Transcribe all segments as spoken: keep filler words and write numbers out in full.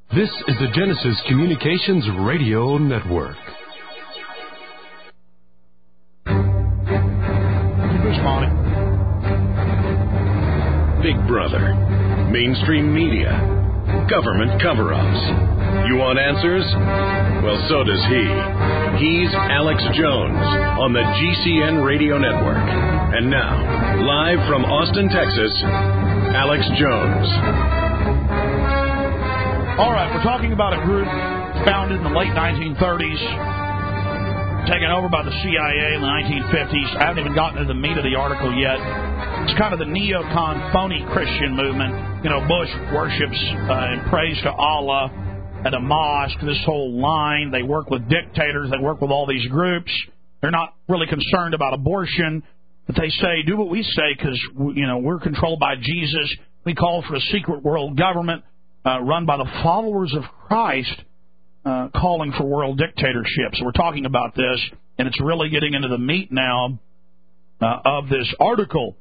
This is the Genesis Communications Radio Network. Big Brother, mainstream media, government cover-ups. You want answers? Well, so does he. He's Alex Jones on the G C N Radio Network. And now, live from Austin, Texas, Alex Jones. All right, we're talking about a group founded in the late nineteen thirties, taken over by the C I A in the nineteen fifties. I haven't even gotten to the meat of the article yet. It's kind of the neocon phony Christian movement. You know, Bush worships uh, and prays to Allah at a mosque, this whole line. They work with dictators. They work with all these groups. They're not really concerned about abortion. But they say, do what we say because, you know, we're controlled by Jesus. We call for a secret world government uh, run by the followers of Christ, uh, calling for world dictatorship. So we're talking about this, and it's really getting into the meat now uh, of this article.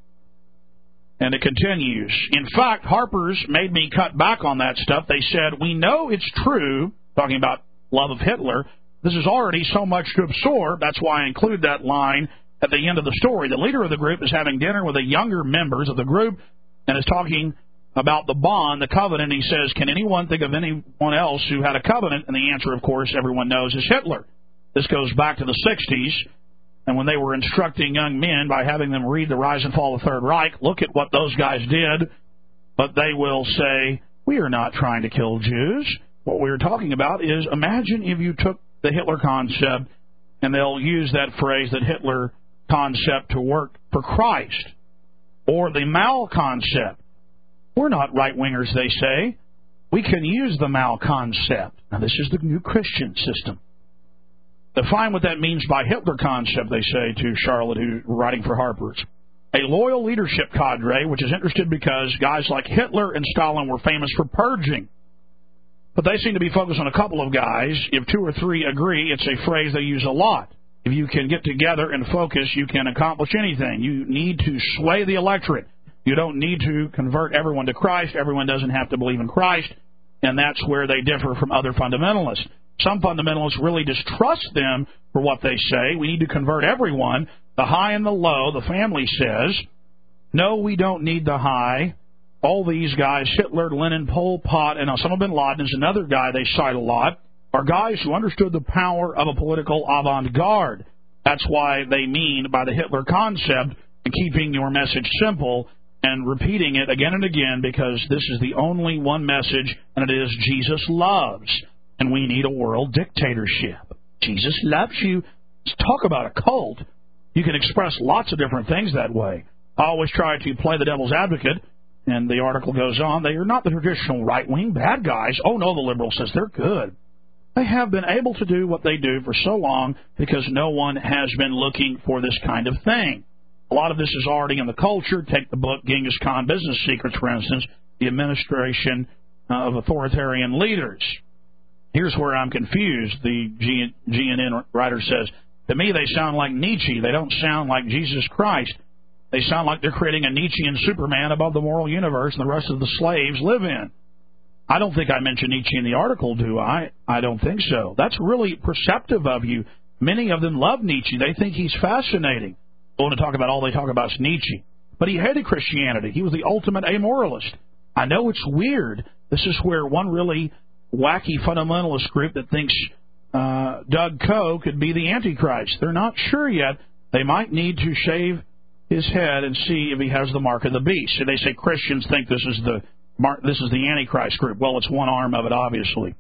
And it continues. In fact, Harper's made me cut back on that stuff. They said, we know it's true, talking about love of Hitler. This is already so much to absorb. That's why I include that line at the end of the story. The leader of the group is having dinner with the younger members of the group and is talking about the bond, the covenant. He says, can anyone think of anyone else who had a covenant? And the answer, of course, everyone knows is Hitler. This goes back to the sixties. And when they were instructing young men by having them read The Rise and Fall of the Third Reich, look at what those guys did. But they will say, we are not trying to kill Jews. What we're talking about is, imagine if you took the Hitler concept, and they'll use that phrase, that Hitler concept, to work for Christ. Or the Mao concept. We're not right-wingers, they say. We can use the Mao concept. Now, this is the new Christian system. Define what that means by Hitler concept, they say to Charlotte, who's writing for Harper's. A loyal leadership cadre, which is interested because guys like Hitler and Stalin were famous for purging. But they seem to be focused on a couple of guys. If two or three agree, it's a phrase they use a lot. If you can get together and focus, you can accomplish anything. You need to sway the electorate. You don't need to convert everyone to Christ. Everyone doesn't have to believe in Christ. And that's where they differ from other fundamentalists. Some fundamentalists really distrust them for what they say. We need to convert everyone, the high and the low. The family says, no, we don't need the high. All these guys, Hitler, Lenin, Pol Pot, and Osama bin Laden is another guy they cite a lot, are guys who understood the power of a political avant-garde. That's why they mean by the Hitler concept and keeping your message simple and repeating it again and again, because this is the only one message, and it is Jesus loves. And we need a world dictatorship. Jesus loves you. Talk about a cult. You can express lots of different things that way. I always try to play the devil's advocate, and the article goes on. They are not the traditional right-wing bad guys. Oh, no, the liberal says they're good. They have been able to do what they do for so long because no one has been looking for this kind of thing. A lot of this is already in the culture. Take the book Genghis Khan Business Secrets, for instance, the administration of authoritarian leaders. Here's where I'm confused. The G N N writer says, to me they sound like Nietzsche. They don't sound like Jesus Christ. They sound like they're creating a Nietzschean Superman above the moral universe and the rest of the slaves live in. I don't think I mentioned Nietzsche in the article, do I? I don't think so. That's really perceptive of you. Many of them love Nietzsche. They think he's fascinating. I want to talk about all they talk about is Nietzsche. But he hated Christianity. He was the ultimate amoralist. I know it's weird. This is where one really wacky fundamentalist group that thinks uh, Doug Coe could be the Antichrist. They're not sure yet. They might need to shave his head and see if he has the mark of the beast. So they say Christians think this is the mark, this is the Antichrist group. Well, it's one arm of it, obviously.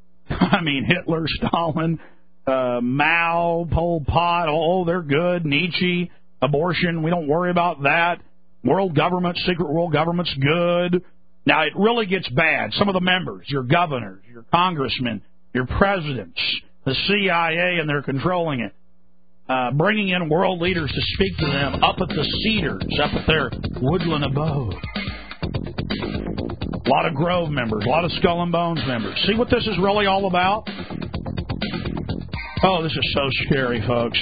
I mean, Hitler, Stalin, uh, Mao, Pol Pot, oh, they're good. Nietzsche, abortion, we don't worry about that. World government, secret world government's good. Now, it really gets bad. Some of the members, your governors, your congressmen, your presidents, the C I A, and they're controlling it, uh, bringing in world leaders to speak to them up at the Cedars, up at their woodland abode. A lot of Grove members, a lot of Skull and Bones members. See what this is really all about? Oh, this is so scary, folks.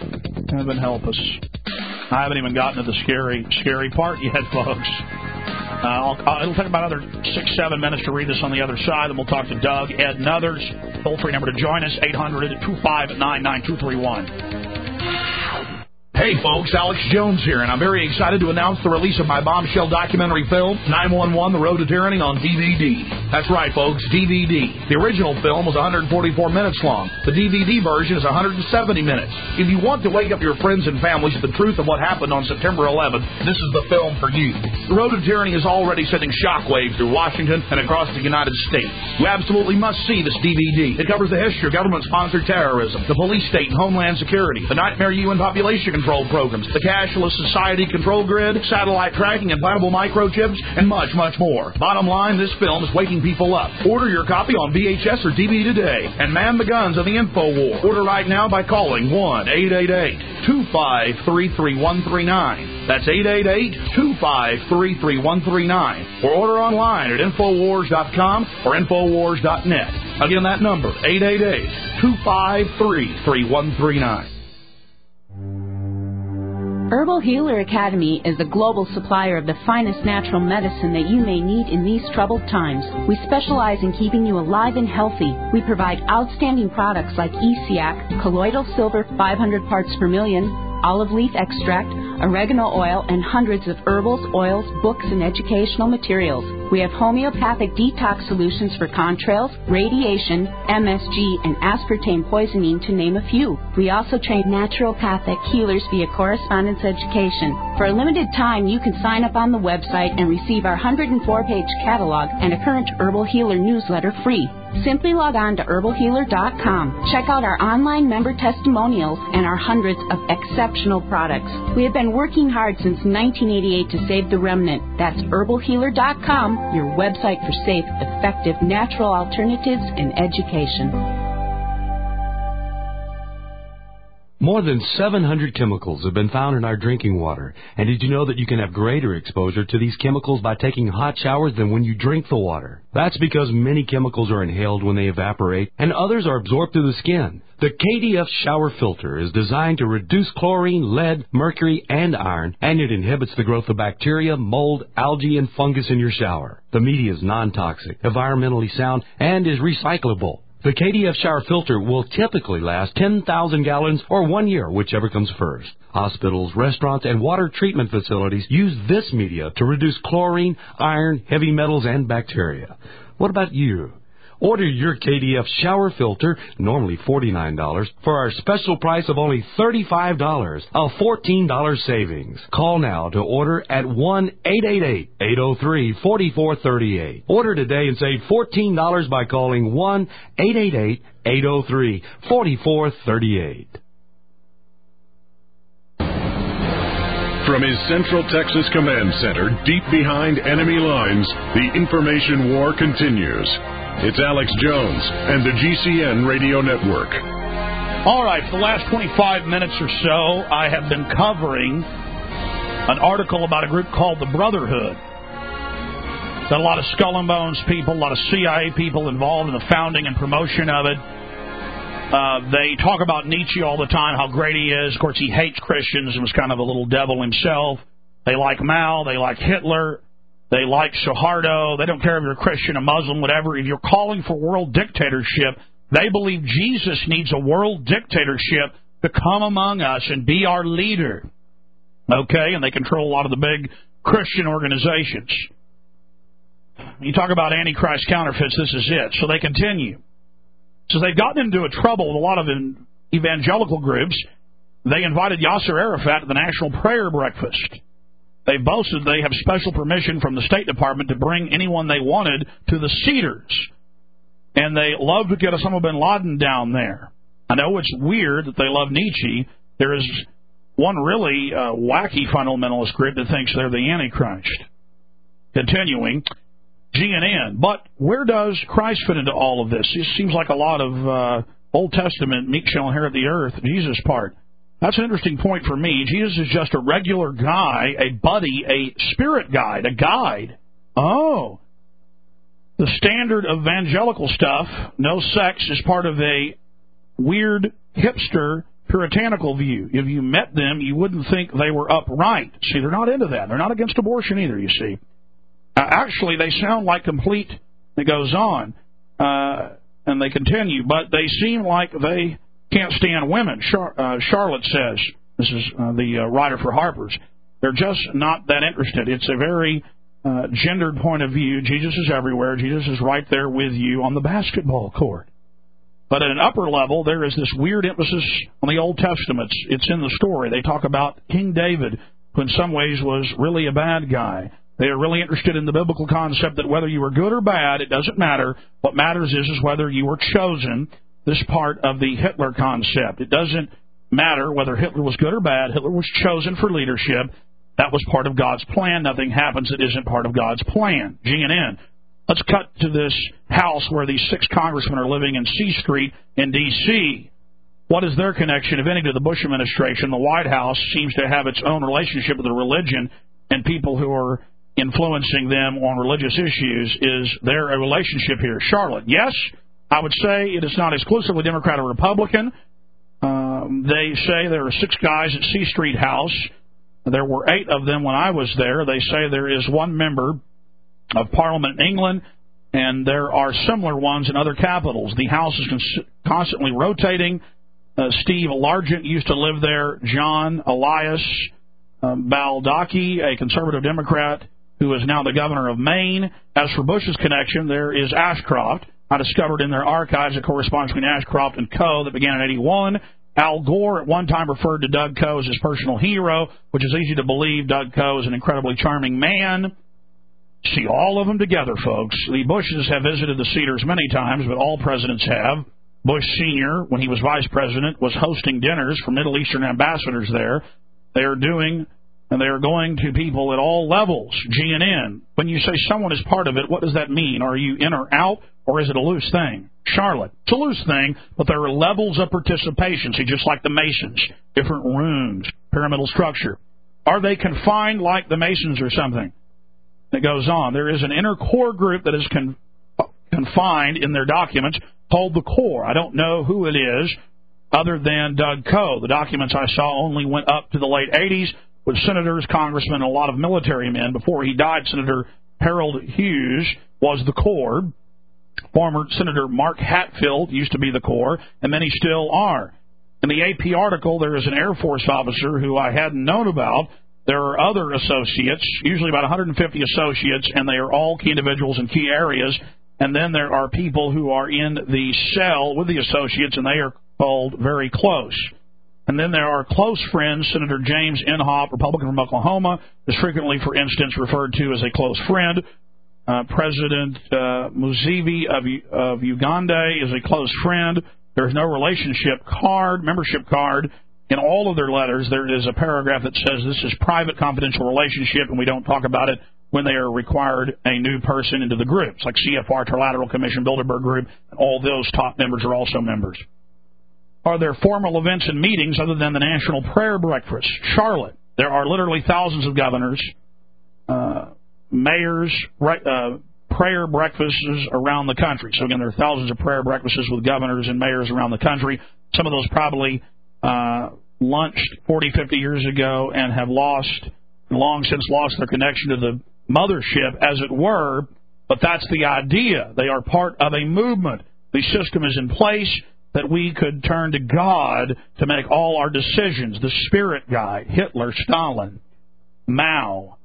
Heaven help us. I haven't even gotten to the scary, scary part yet, folks. Uh, I'll, I'll, it'll take about another six, seven minutes to read this on the other side, then we'll talk to Doug, Ed, and others. Toll-free number to join us, eight hundred, two five nine, nine two three one. Hey, folks, Alex Jones here, and I'm very excited to announce the release of my bombshell documentary film, nine one one, The Road to Tyranny, on D V D. That's right, folks, D V D. The original film was one hundred forty-four minutes long. The D V D version is one hundred seventy minutes. If you want to wake up your friends and families with the truth of what happened on September eleventh, this is the film for you. The Road to Tyranny is already sending shockwaves through Washington and across the United States. You absolutely must see this D V D. It covers the history of government-sponsored terrorism, the police state and homeland security, the nightmare U N population control programs, the cashless society control grid, satellite tracking, implantable microchips, and much, much more. Bottom line, this film is waking people up. Order your copy on V H S or D V D today and man the guns of the info war. Order right now by calling one eight eight eight, two five three, three one three nine. That's eight eight eight, two five three, three one three nine. Or order online at infowars dot com or infowars dot net. Again, that number, eight eight eight, two five three, three one three nine. Herbal Healer Academy is a global supplier of the finest natural medicine that you may need in these troubled times. We specialize in keeping you alive and healthy. We provide outstanding products like E C A C, colloidal silver five hundred parts per million, olive leaf extract, oregano oil, and hundreds of herbals, oils, books, and educational materials. We have homeopathic detox solutions for contrails, radiation, M S G, and aspartame poisoning, to name a few. We also train naturopathic healers via correspondence education. For a limited time, you can sign up on the website and receive our one hundred four page catalog and a current Herbal Healer newsletter free. Simply log on to herbal healer dot com. Check out our online member testimonials and our hundreds of exceptional products. We have been working hard since nineteen eighty-eight to save the remnant. That's herbal healer dot com, your website for safe, effective, natural alternatives in education. More than seven hundred chemicals have been found in our drinking water. And did you know that you can have greater exposure to these chemicals by taking hot showers than when you drink the water? That's because many chemicals are inhaled when they evaporate, and others are absorbed through the skin. The K D F shower filter is designed to reduce chlorine, lead, mercury, and iron, and it inhibits the growth of bacteria, mold, algae, and fungus in your shower. The media is non-toxic, environmentally sound, and is recyclable. The K D F shower filter will typically last ten thousand gallons or one year, whichever comes first. Hospitals, restaurants, and water treatment facilities use this media to reduce chlorine, iron, heavy metals, and bacteria. What about you? Order your K D F shower filter, normally forty-nine dollars, for our special price of only thirty-five dollars, a fourteen dollars savings. Call now to order at one eight eight eight, eight oh three, four four three eight. Order today and save fourteen dollars by calling one eight eight eight, eight oh three, four four three eight. From his Central Texas Command Center, deep behind enemy lines, the information war continues. It's Alex Jones and the G C N Radio Network. All right, for the last twenty-five minutes or so, I have been covering an article about a group called the Brotherhood. Got a lot of Skull and Bones people, a lot of C I A people involved in the founding and promotion of it. Uh, they talk about Nietzsche all the time, how great he is. Of course, he hates Christians and was kind of a little devil himself. They like Mao. They like Hitler. They like Suharto. They don't care if you're a Christian, a Muslim, whatever. If you're calling for world dictatorship, they believe Jesus needs a world dictatorship to come among us and be our leader. Okay? And they control a lot of the big Christian organizations. You talk about Antichrist counterfeits, this is it. So they continue. So they've gotten into a trouble with a lot of evangelical groups. They invited Yasser Arafat to the National Prayer Breakfast. They boasted they have special permission from the State Department to bring anyone they wanted to the Cedars. And they love to get Osama bin Laden down there. I know it's weird that they love Nietzsche. There is one really uh, wacky fundamentalist group that thinks they're the Antichrist. Continuing, G N N. But where does Christ fit into all of this? It seems like a lot of uh, Old Testament, meek shall inherit the earth, Jesus part. That's an interesting point for me. Jesus is just a regular guy, a buddy, a spirit guide, a guide. Oh. The standard evangelical stuff, no sex, is part of a weird, hipster, puritanical view. If you met them, you wouldn't think they were upright. See, they're not into that. They're not against abortion either, you see. Uh, actually, they sound like complete, it goes on, uh, and they continue, but they seem like they can't stand women. Char- uh, Charlotte says, this is uh, the uh, writer for Harper's, they're just not that interested. It's a very uh, gendered point of view. Jesus is everywhere. Jesus is right there with you on the basketball court. But at an upper level, there is this weird emphasis on the Old Testament. It's in the story. They talk about King David, who in some ways was really a bad guy. They are really interested in the biblical concept that whether you were good or bad, it doesn't matter. What matters is, is whether you were chosen, this part of the Hitler concept. It doesn't matter whether Hitler was good or bad. Hitler was chosen for leadership. That was part of God's plan. Nothing happens that isn't part of God's plan. G N N. Let's cut to this house where these six congressmen are living in C Street in D C What is their connection, if any, to the Bush administration? The White House seems to have its own relationship with the religion and people who are influencing them on religious issues. Is there a relationship here? Charlotte, yes, I would say it is not exclusively Democrat or Republican. Um, they say there are six guys at C Street House. There were eight of them when I was there. They say there is one member of Parliament in England, and there are similar ones in other capitals. The House is cons- constantly rotating. Uh, Steve Largent used to live there. John Elias um, Baldacci, a conservative Democrat who is now the governor of Maine. As for Bush's connection, there is Ashcroft. I discovered in their archives a correspondence between Ashcroft and Co. that began in eighty-one. Al Gore at one time referred to Doug Coe as his personal hero, which is easy to believe. Doug Coe is an incredibly charming man. See all of them together, folks. The Bushes have visited the Cedars many times, but all presidents have. Bush Senior, when he was vice president, was hosting dinners for Middle Eastern ambassadors there. They are doing, and they are going to people at all levels. G N N. When you say someone is part of it, what does that mean? Are you in or out, or is it a loose thing? Charlotte. It's a loose thing, but there are levels of participation. See, just like the Masons, different rooms, pyramidal structure. Are they confined like the Masons or something? It goes on. There is an inner core group that is con- confined in their documents called the core. I don't know who it is other than Doug Coe. The documents I saw only went up to the late eighties with senators, congressmen, and a lot of military men. Before he died, Senator Harold Hughes was the core. Former Senator Mark Hatfield used to be the core, and many still are. In the A P article, there is an Air Force officer who I hadn't known about. There are other associates, usually about one hundred fifty associates, and they are all key individuals in key areas. And then there are people who are in the cell with the associates, and they are called very close. And then there are close friends. Senator James Inhofe, Republican from Oklahoma, is frequently, for instance, referred to as a close friend. Uh, President uh, Museveni of, of Uganda is a close friend. There's no relationship card, membership card. In all of their letters, there is a paragraph that says this is private, confidential relationship, and we don't talk about it when they are required a new person into the groups, like C F R, Trilateral Commission, Bilderberg Group, and all those top members are also members. Are there formal events and meetings other than the National Prayer Breakfast? Charlotte. There are literally thousands of governors, uh, mayors, uh, prayer breakfasts around the country. So, again, there are thousands of prayer breakfasts with governors and mayors around the country. Some of those probably uh, launched forty, fifty years ago and have lost, long since lost their connection to the mothership, as it were. But that's the idea. They are part of a movement. The system is in place that we could turn to God to make all our decisions. The spirit guide, Hitler, Stalin, Mao.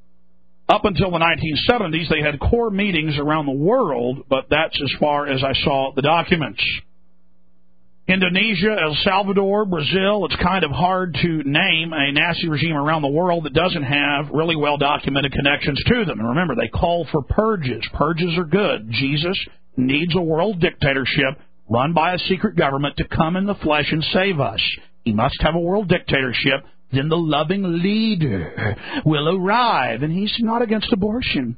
Up until the nineteen seventies, they had core meetings around the world, but that's as far as I saw the documents. Indonesia, El Salvador, Brazil, it's kind of hard to name a nasty regime around the world that doesn't have really well-documented connections to them. And remember, they call for purges. Purges are good. Jesus needs a world dictatorship run by a secret government to come in the flesh and save us. He must have a world dictatorship. Then the loving leader will arrive, and he's not against abortion.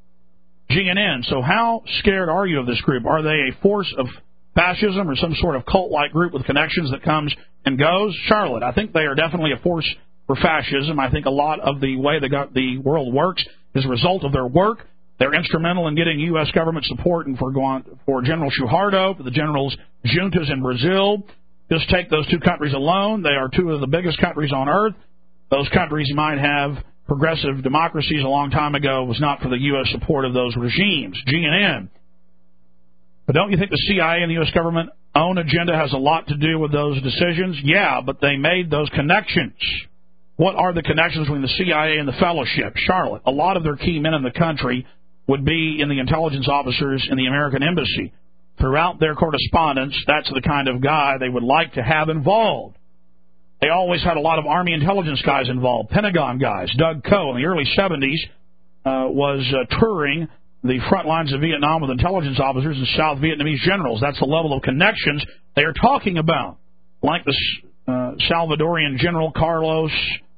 G N N, so how scared are you of this group? Are they a force of fascism or some sort of cult-like group with connections that comes and goes? Charlotte, I think they are definitely a force for fascism. I think a lot of the way the, go- the world works is a result of their work. They're instrumental in getting U S government support and for, for General Suharto, for the generals juntas in Brazil. Just take those two countries alone. They are two of the biggest countries on earth. Those countries might have progressive democracies a long time ago was not for the U S support of those regimes, G N M. But don't you think the C I A and the U S government own agenda has a lot to do with those decisions? Yeah, but they made those connections. What are the connections between the C I A and the Fellowship? Charlotte. A lot of their key men in the country would be in the intelligence officers in the American Embassy. Throughout their correspondence, that's the kind of guy they would like to have involved. They always had a lot of Army intelligence guys involved, Pentagon guys. Doug Coe in the early seventies uh, was uh, touring the front lines of Vietnam with intelligence officers and South Vietnamese generals. That's the level of connections they are talking about. Like the uh, Salvadorian General Carlos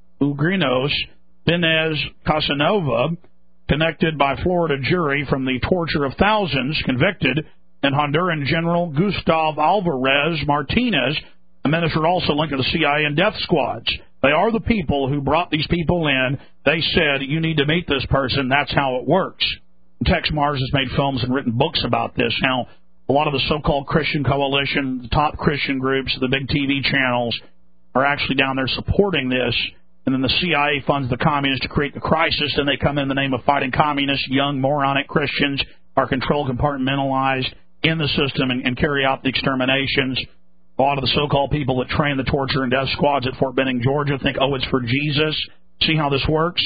Ugrinos Benez Casanova, connected by Florida jury from the torture of thousands, convicted, and Honduran General Gustav Alvarez Martinez, a minister also linked to the C I A and death squads. They are the people who brought these people in. They said, you need to meet this person. That's how it works. Tex Mars has made films and written books about this. Now, a lot of the so-called Christian coalition, the top Christian groups, the big T V channels, are actually down there supporting this. And then the C I A funds the communists to create the crisis, and they come in the name of fighting communists. Young, moronic Christians are controlled, compartmentalized in the system and, and carry out the exterminations. A lot of the so-called people that train the torture and death squads at Fort Benning, Georgia, think, oh, it's for Jesus. See how this works?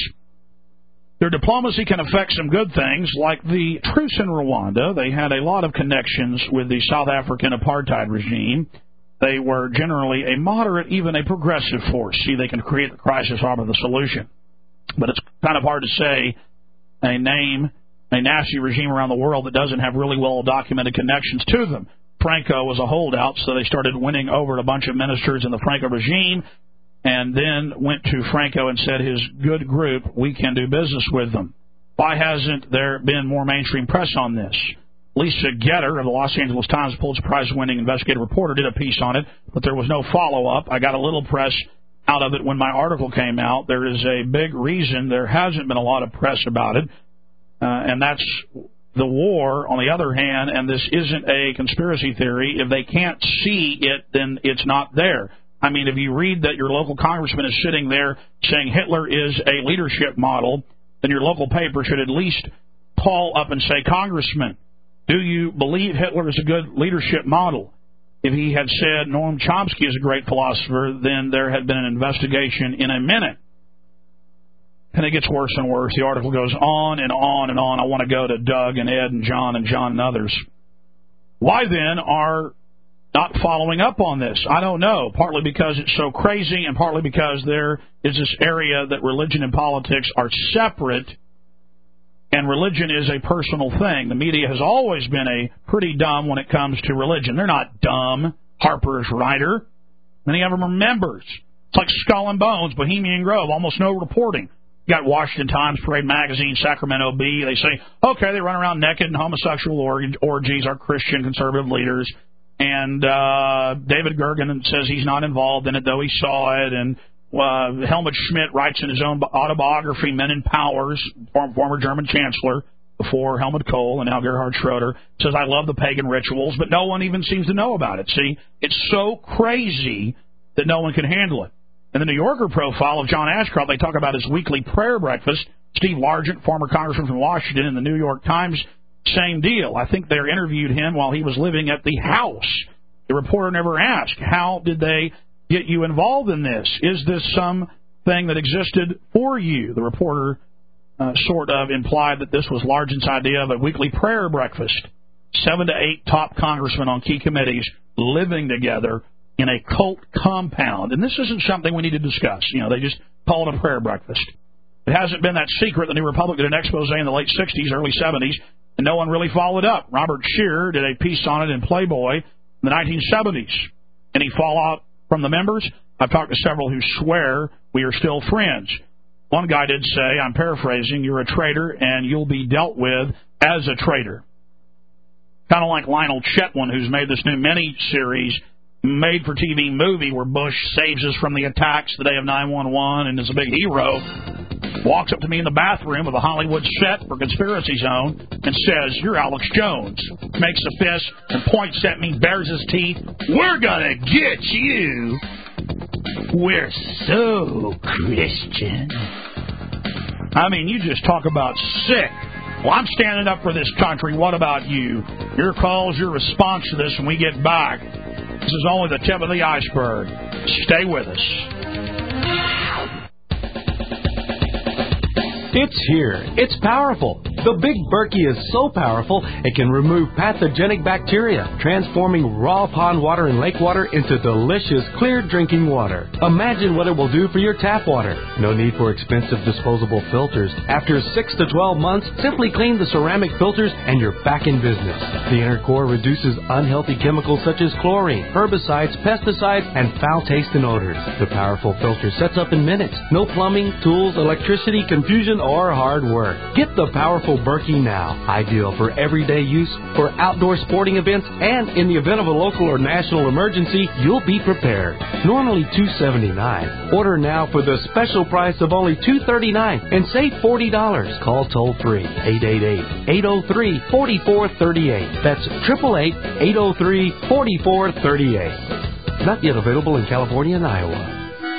Their diplomacy can affect some good things, like the truce in Rwanda. They had a lot of connections with the South African apartheid regime. They were generally a moderate, even a progressive force. See, they can create the crisis rather than the solution. But it's kind of hard to say a name, a nasty regime around the world that doesn't have really well-documented connections to them. Franco was a holdout, so they started winning over a bunch of ministers in the Franco regime, and then went to Franco and said, his good group, we can do business with them. Why hasn't there been more mainstream press on this? Lisa Getter of the Los Angeles Times, Pulitzer Prize-winning investigative reporter, did a piece on it, but there was no follow-up. I got a little press out of it when my article came out. There is a big reason there hasn't been a lot of press about it, uh, and that's the war, on the other hand, and this isn't a conspiracy theory. If they can't see it, then it's not there. I mean, if you read that your local congressman is sitting there saying Hitler is a leadership model, then your local paper should at least call up and say, Congressman, do you believe Hitler is a good leadership model? If he had said Noam Chomsky is a great philosopher, then there had been an investigation in a minute. And it gets worse and worse. The article goes on and on and on. I want to go to Doug and Ed and John and John and others. Why then are not following up on this? I don't know. Partly because it's so crazy, and partly because there is this area that religion and politics are separate, and religion is a personal thing. The media has always been a pretty dumb when it comes to religion. They're not dumb. Harper's writer. Many of them are members. It's like Skull and Bones, Bohemian Grove, almost no reporting. You got Washington Times, Parade Magazine, Sacramento Bee. They say, okay, they run around naked and homosexual orgies, are Christian conservative leaders. And uh, David Gergen says he's not involved in it, though he saw it. And uh, Helmut Schmidt writes in his own autobiography, Men in Powers, former German chancellor, before Helmut Kohl and now Gerhard Schroeder, says, I love the pagan rituals, but no one even seems to know about it. See, it's so crazy that no one can handle it. In the New Yorker profile of John Ashcroft, they talk about his weekly prayer breakfast. Steve Largent, former congressman from Washington, in the New York Times, same deal. I think they interviewed him while he was living at the house. The reporter never asked, how did they get you involved in this? Is this something that existed for you? The reporter uh, sort of implied that this was Largent's idea of a weekly prayer breakfast. Seven to eight top congressmen on key committees living together in a cult compound. And this isn't something we need to discuss. You know, they just call it a prayer breakfast. It hasn't been that secret. The New Republic did an expose in the late sixties, early seventies, and no one really followed up. Robert Scheer did a piece on it in Playboy in the nineteen seventies. Any fallout from the members? I've talked to several who swear we are still friends. One guy did say, I'm paraphrasing, you're a traitor and you'll be dealt with as a traitor. Kind of like Lionel Chetwin, who's made this new mini-series, made-for-T V movie where Bush saves us from the attacks the day of nine one one and is a big hero, walks up to me in the bathroom of a Hollywood set for Conspiracy Zone and says, you're Alex Jones. Makes a fist and points at me, bares his teeth. We're gonna get you. We're so Christian. I mean, you just talk about sick. Well, I'm standing up for this country. What about you? Your calls, your response to this when we get back. This is only the tip of the iceberg. Stay with us. It's here. It's powerful. The Big Berkey is so powerful, it can remove pathogenic bacteria, transforming raw pond water and lake water into delicious, clear drinking water. Imagine what it will do for your tap water. No need for expensive disposable filters. After six to twelve months, simply clean the ceramic filters and you're back in business. The inner core reduces unhealthy chemicals such as chlorine, herbicides, pesticides, and foul taste and odors. The powerful filter sets up in minutes. No plumbing, tools, electricity, confusion, or hard work. Get the powerful Berkey now. Ideal for everyday use, for outdoor sporting events, and in the event of a local or national emergency, you'll be prepared. Normally two dollars and seventy-nine cents. Order now for the special price of only two dollars and thirty-nine cents and save forty dollars. Call toll free eight eight eight, eight oh three, four four three eight. That's eight eight eight, eight oh three, four four three eight. Not yet available in California and Iowa.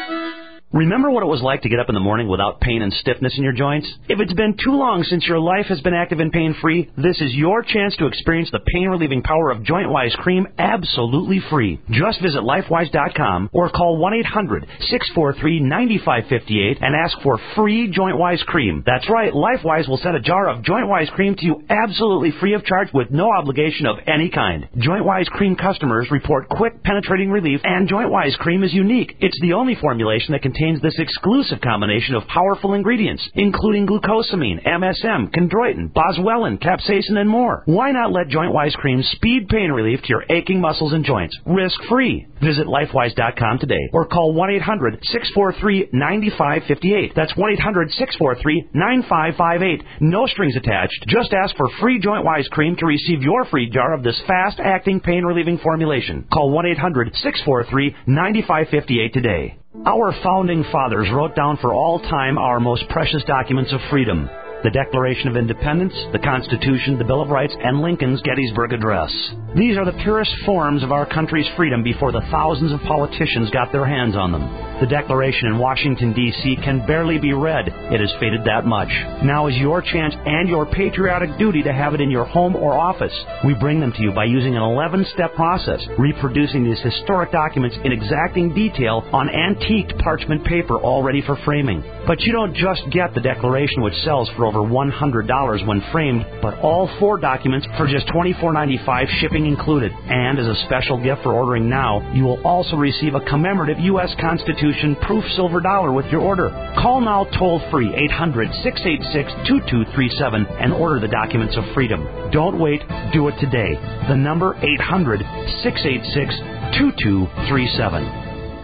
Remember what it was like to get up in the morning without pain and stiffness in your joints? If it's been too long since your life has been active and pain-free, this is your chance to experience the pain-relieving power of JointWise Cream absolutely free. Just visit LifeWise dot com or call one eight hundred, six four three, nine five five eight and ask for free JointWise Cream. That's right, LifeWise will send a jar of JointWise Cream to you absolutely free of charge with no obligation of any kind. JointWise Cream customers report quick, penetrating relief, and JointWise Cream is unique. It's the only formulation that contains this exclusive combination of powerful ingredients, including glucosamine, M S M, chondroitin, boswellia, capsaicin, and more. Why not let JointWise Cream speed pain relief to your aching muscles and joints, risk-free? Visit LifeWise dot com today or call one eight hundred, six four three, nine five five eight. That's one eight hundred, six four three, nine five five eight. No strings attached. Just ask for free JointWise Cream to receive your free jar of this fast-acting pain-relieving formulation. Call one eight hundred, six four three, nine five five eight today. Our founding fathers wrote down for all time our most precious documents of freedom: the Declaration of Independence, the Constitution, the Bill of Rights, and Lincoln's Gettysburg Address. These are the purest forms of our country's freedom before the thousands of politicians got their hands on them. The Declaration in Washington, D C can barely be read. It has faded that much. Now is your chance and your patriotic duty to have it in your home or office. We bring them to you by using an eleven-step process, reproducing these historic documents in exacting detail on antiqued parchment paper all ready for framing. But you don't just get the Declaration, which sells for over one hundred dollars when framed, but all four documents for just twenty-four ninety-five, shipping included. And as a special gift for ordering now, you will also receive a commemorative U S Constitution proof silver dollar with your order. Call now toll-free eight hundred, six eight six, two two three seven and order the documents of freedom. Don't wait. Do it today. The number eight hundred, six eight six, two two three seven.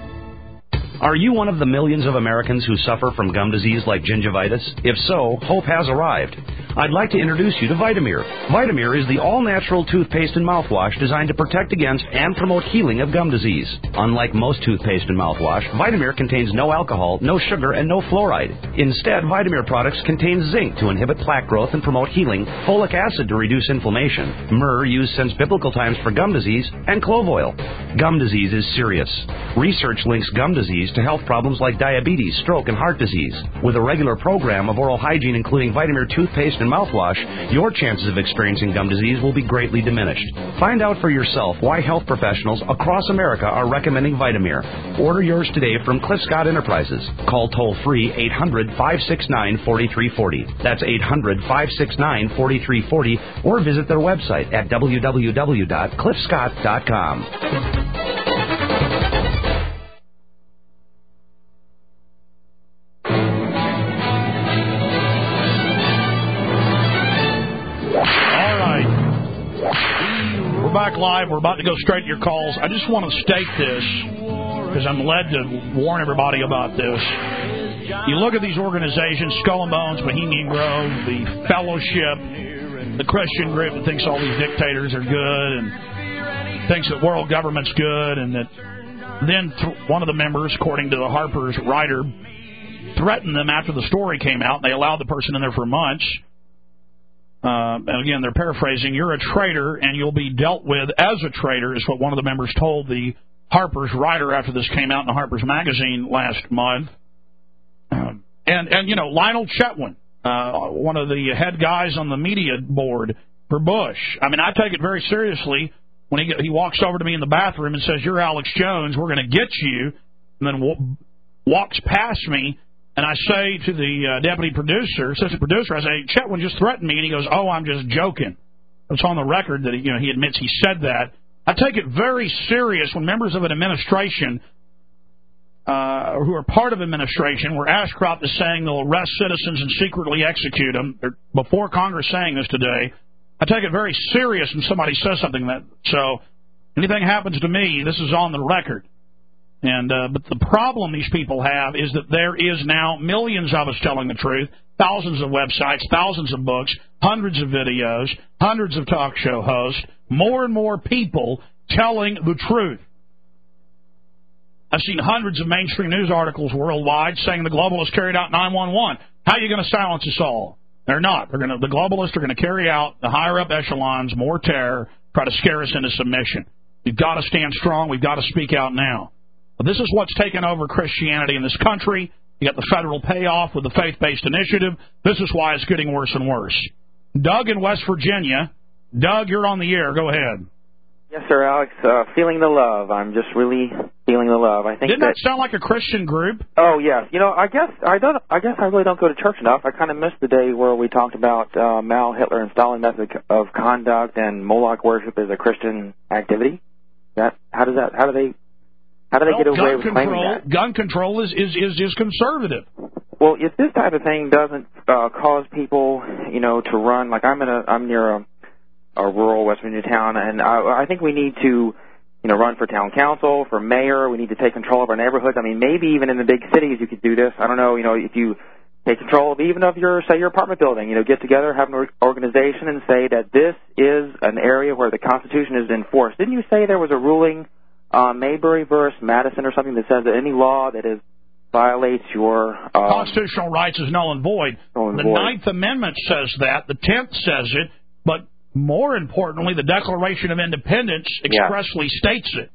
Are you one of the millions of Americans who suffer from gum disease like gingivitis? If so, hope has arrived. I'd like to introduce you to Vitamir. Vitamir is the all-natural toothpaste and mouthwash designed to protect against and promote healing of gum disease. Unlike most toothpaste and mouthwash, Vitamir contains no alcohol, no sugar, and no fluoride. Instead, Vitamir products contain zinc to inhibit plaque growth and promote healing, folic acid to reduce inflammation, myrrh used since biblical times for gum disease, and clove oil. Gum disease is serious. Research links gum disease to health problems like diabetes, stroke, and heart disease. With a regular program of oral hygiene including Vitamir toothpaste and mouthwash, your chances of experiencing gum disease will be greatly diminished. Find out for yourself why health professionals across America are recommending Vitamir. Order yours today from Cliff Scott Enterprises. Call toll-free eight hundred, five six nine, four three four zero. That's eight hundred, five six nine, four three four zero, or visit their website at w w w dot cliff scott dot com. Back live. We're about to go straight to your calls. I just want to state this because I'm led to warn everybody about this. You look at these organizations, Skull and Bones, Bohemian Grove, the Fellowship, the Christian group that thinks all these dictators are good and thinks that world government's good, and that then th- one of the members, according to the Harper's writer, threatened them after the story came out. They allowed the person in there for months. Uh, and again, they're paraphrasing, you're a traitor and you'll be dealt with as a traitor, is what one of the members told the Harper's writer after this came out in the Harper's magazine last month. Um, and And, and you know, Lionel Chetwin, uh, one of the head guys on the media board for Bush. I mean, I take it very seriously when he he walks over to me in the bathroom and says, "You're Alex Jones, we're going to get you," and then w- walks past me, and I say to the uh, deputy producer, assistant producer, I say, "Chetwin just threatened me," and he goes, "Oh, I'm just joking." It's on the record that you know he admits he said that. I take it very serious when members of an administration uh, who are part of administration, where Ashcroft is saying they'll arrest citizens and secretly execute them, before Congress saying this today, I take it very serious when somebody says something that. So anything happens to me, this is on the record. And uh, but the problem these people have is that there is now millions of us telling the truth, thousands of websites, thousands of books, hundreds of videos, hundreds of talk show hosts, more and more people telling the truth. I've seen hundreds of mainstream news articles worldwide saying the globalists carried out nine one one. How are you going to silence us all? They're not. They're going to. The globalists are going to carry out the higher up echelons, more terror, try to scare us into submission. We've got to stand strong. We've got to speak out now. But this is what's taken over Christianity in this country. You got the federal payoff with the faith-based initiative. This is why it's getting worse and worse. Doug in West Virginia. Doug, you're on the air. Go ahead. Yes, sir, Alex. Uh, feeling the love. I'm just really feeling the love. I think. Didn't that, that sound like a Christian group? Oh yes. You know, I guess I don't. I guess I really don't go to church enough. I kind of missed the day where we talked about uh, Mao, Hitler, and Stalin method of conduct, and Moloch worship as a Christian activity. That how does that? How do they? How do they well, get away with control, claiming that? Gun control is, is, is, is conservative. Well, if this type of thing doesn't uh, cause people, you know, to run, like I'm in a, I'm near a, a rural West Virginia town, and I, I think we need to, you know, run for town council, for mayor. We need to take control of our neighborhoods. I mean, maybe even in the big cities you could do this. I don't know, you know, if you take control of even of your, say, your apartment building, you know, get together, have an organization, and say that this is an area where the Constitution is enforced. Didn't you say there was a ruling? Uh, Maybury versus Madison or something that says that any law that is violates your um, constitutional rights is null and void. Null and the void. Ninth Amendment says that. The Tenth says it. But more importantly, the Declaration of Independence expressly yeah. states it.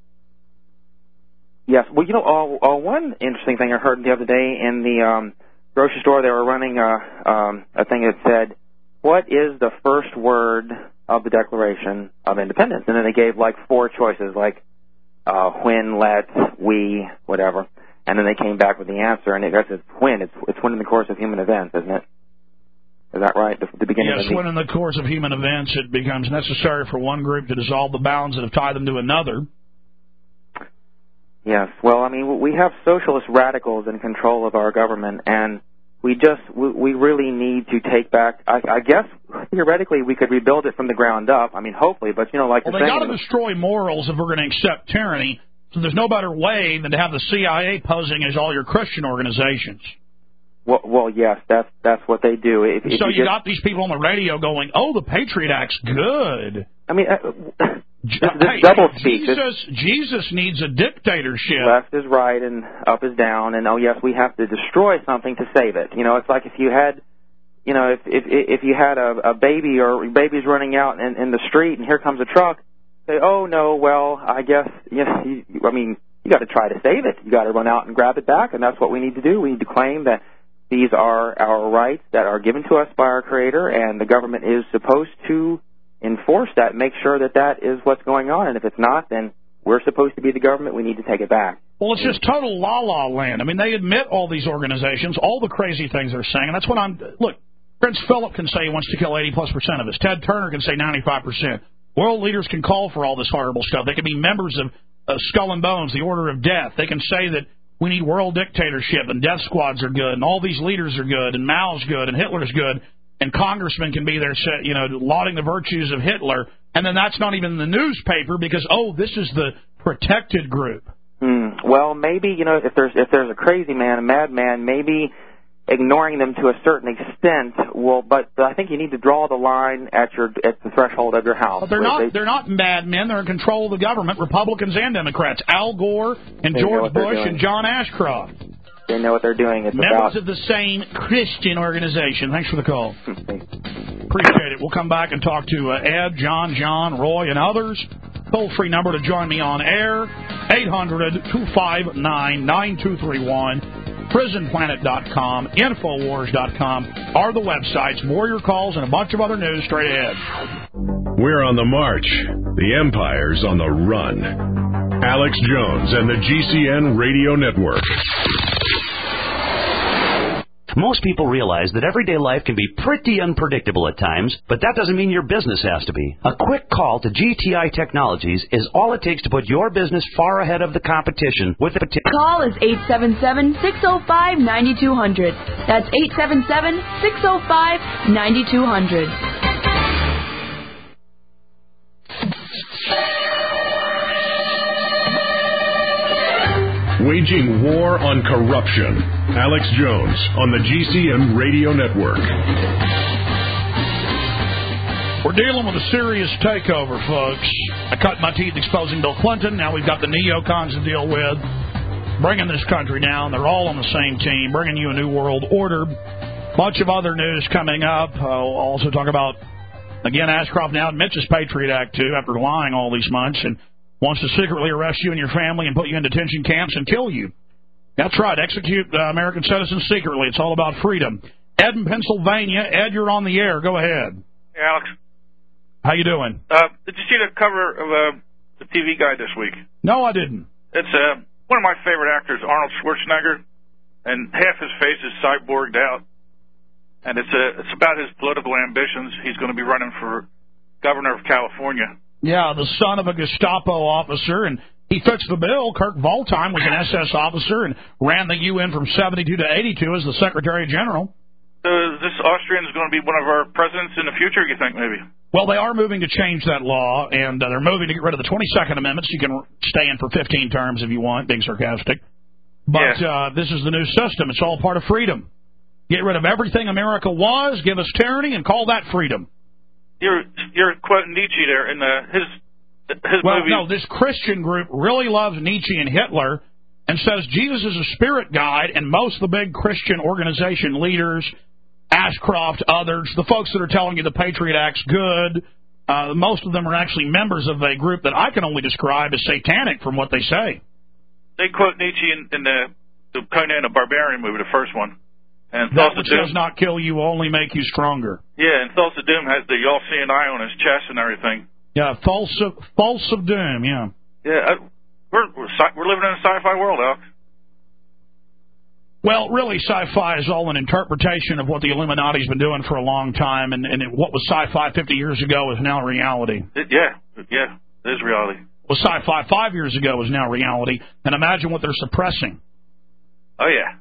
Yes. Well, you know, uh, uh, one interesting thing I heard the other day in the um, grocery store, they were running a, um, a thing that said, "What is the first word of the Declaration of Independence?" And then they gave like four choices, like Uh, when, let, we, whatever, and then they came back with the answer, and it guess it's when. It's it's when in the course of human events, isn't it? Is that right? The, the beginning. Yes, of the... when in the course of human events it becomes necessary for one group to dissolve the bounds that have tied them to another. Yes. Well, I mean, we have socialist radicals in control of our government, and we just we, we really need to take back. I, I guess theoretically we could rebuild it from the ground up. I mean, hopefully, but you know, like well, you're they saying, got to destroy morals if we're going to accept tyranny. So there's no better way than to have the C I A posing as all your Christian organizations. Well, well yes, that's that's what they do. If, if so you, you just, got these people on the radio going, "Oh, the Patriot Act's good." I mean, uh, this, this hey, double hey, speak. Jesus, this, Jesus needs a dictatorship. Left is right and up is down, and oh yes, we have to destroy something to save it. You know, it's like if you had, you know, if if if you had a, a baby or your baby's running out in, in the street, and here comes a truck. Say, oh no, well, I guess you know. You, I mean, you got to try to save it. You got to run out and grab it back, and that's what we need to do. We need to claim that these are our rights that are given to us by our Creator, and the government is supposed to enforce that, make sure that that is what's going on. And if it's not, then we're supposed to be the government. We need to take it back. Well, it's just total la-la land. I mean, they admit all these organizations, all the crazy things they're saying, and that's what I'm... Look, Prince Philip can say he wants to kill eighty plus percent of us. Ted Turner can say ninety-five percent. World leaders can call for all this horrible stuff. They can be members of uh, Skull and Bones, the Order of Death. They can say that we need world dictatorship, and death squads are good, and all these leaders are good, and Mao's good, and Hitler's good, and congressmen can be there, you know, lauding the virtues of Hitler, and then that's not even in the newspaper because, oh, this is the protected group. Mm, well, maybe, you know, if there's if there's a crazy man, a madman, maybe ignoring them to a certain extent will, but I think you need to draw the line at your at the threshold of your house. But they're not they, they're not madmen. They're in control of the government, Republicans and Democrats. Al Gore and George Bush and John Ashcroft. They know what they're doing. It's members about... of the same Christian organization. Thanks for the call. Appreciate it. We'll come back and talk to uh, Ed, John, John, Roy, and others. Toll-free number to join me on air, eight hundred, two five nine, nine two three one. prison planet dot com, infowars dot com are the websites. More of your calls and a bunch of other news straight ahead. We're on the march. The Empire's on the run. Alex Jones and the G C N Radio Network. Most people realize that everyday life can be pretty unpredictable at times, but that doesn't mean your business has to be. A quick call to G T I Technologies is all it takes to put your business far ahead of the competition with a particular... Call is eight seven seven, six oh five, nine two zero zero. That's eight seven seven, six oh five, nine two zero zero. Waging war on corruption. Alex Jones on the G C N Radio Network. We're dealing with a serious takeover, folks. I cut my teeth exposing Bill Clinton. Now we've got the neocons to deal with, bringing this country down. They're all on the same team, bringing you a new world order. Bunch of other news coming up. I'll also talk about, again, Ashcroft now admits his Patriot Act, too, after lying all these months, and wants to secretly arrest you and your family and put you in detention camps and kill you. That's right. Execute uh, American citizens secretly. It's all about freedom. Ed in Pennsylvania. Ed, you're on the air. Go ahead. Hey, Alex. How you doing? Uh, did you see the cover of uh, the T V Guide this week? No, I didn't. It's uh, one of my favorite actors, Arnold Schwarzenegger, and half his face is cyborged out. And it's uh, it's about his political ambitions. He's going to be running for governor of California. Yeah, the son of a Gestapo officer, and he fits the bill. Kirk Voltheim was an S S officer and ran the U N from seventy-two to eighty-two as the Secretary General. So is this Austrian is going to be one of our presidents in the future, you think, maybe? Well, they are moving to change that law, and uh, they're moving to get rid of the twenty-second Amendment, so you can stay in for fifteen terms if you want, being sarcastic. But yeah. uh, this is the new system. It's all part of freedom. Get rid of everything America was, give us tyranny, and call that freedom. You're you're quoting Nietzsche there in the, his his well, movie. no, this Christian group really loves Nietzsche and Hitler and says Jesus is a spirit guide, and most of the big Christian organization leaders, Ashcroft, others, the folks that are telling you the Patriot Act's good, uh, most of them are actually members of a group that I can only describe as satanic from what they say. They quote Nietzsche in, in the, the Conan the Barbarian movie, the first one. And that Thulsa which Doom, does not kill you will only make you stronger. Yeah, and Thulsa Doom has the all-seeing eye on his chest and everything. Yeah, Thulsa, Thulsa Doom, yeah. Yeah, I, we're, we're we're living in a sci-fi world, Alex. Well, really, sci-fi is all an interpretation of what the Illuminati's been doing for a long time, and, and what was sci-fi fifty years ago is now reality. It, yeah, yeah, it is reality. Well, sci-fi five years ago is now reality, and imagine what they're suppressing. Oh, yeah.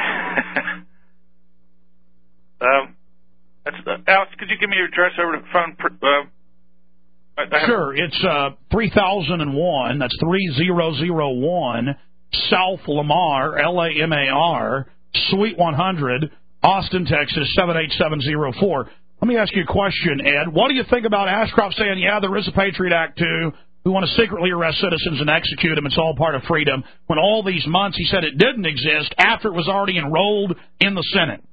Um, that's, uh, Alex, could you give me your address over the phone? Uh, I, I sure. It's uh, three thousand one. That's three thousand one South Lamar, L A M A R, Suite one hundred, Austin, Texas, seven eight seven zero four. Let me ask you a question, Ed. What do you think about Ashcroft saying, yeah, there is a Patriot Act, too. We want to secretly arrest citizens and execute them. It's all part of freedom. When all these months he said it didn't exist after it was already enrolled in the Senate.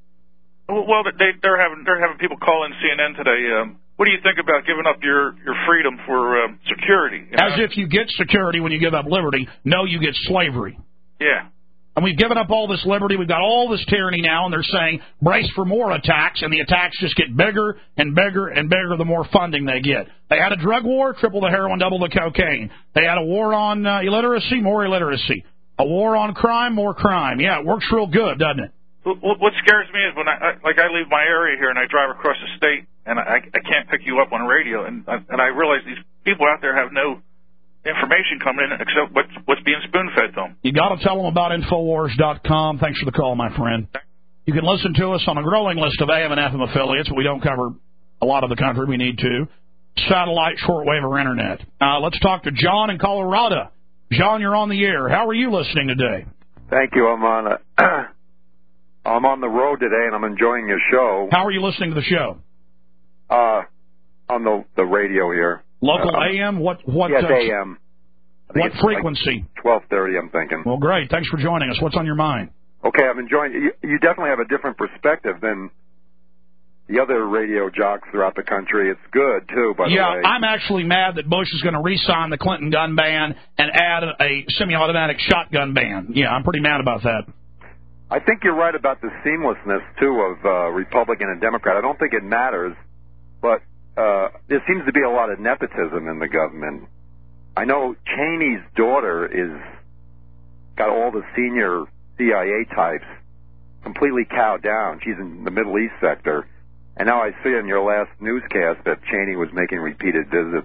Well, they, they're having they're having people call in C N N today. Um, what do you think about giving up your, your freedom for um, security? You know? As if you get security when you give up liberty. No, you get slavery. Yeah. And we've given up all this liberty. We've got all this tyranny now, and they're saying brace for more attacks, and the attacks just get bigger and bigger and bigger the more funding they get. They had a drug war, triple the heroin, double the cocaine. They had a war on uh, illiteracy, more illiteracy. A war on crime, more crime. Yeah, it works real good, doesn't it? What scares me is when I, I like I leave my area here and I drive across the state and I, I can't pick you up on the radio and I, and I realize these people out there have no information coming in except what's what's being spoon-fed to them. You got to tell them about Infowars dot com. Thanks for the call, my friend. You can listen to us on a growing list of A M and F M affiliates, but we don't cover a lot of the country. We need to. Satellite, shortwave, or internet. Uh, let's talk to John in Colorado. John, you're on the air. How are you listening today? Thank you. I'm on a I'm on the road today, and I'm enjoying your show. How are you listening to the show? Uh, on the the radio here. Local uh, A M? What? What? Yes, uh, A M. What frequency? Like twelve thirty, I'm thinking. Well, great. Thanks for joining us. What's on your mind? Okay, I'm enjoying it. You, you definitely have a different perspective than the other radio jocks throughout the country. It's good, too, by yeah, the way. Yeah, I'm actually mad that Bush is going to re-sign the Clinton gun ban and add a semi-automatic shotgun ban. Yeah, I'm pretty mad about that. I think you're right about the seamlessness, too, of uh, Republican and Democrat. I don't think it matters, but uh, there seems to be a lot of nepotism in the government. I know Cheney's daughter is got all the senior C I A types completely cowed down. She's in the Middle East sector. And now I see in your last newscast that Cheney was making repeated visits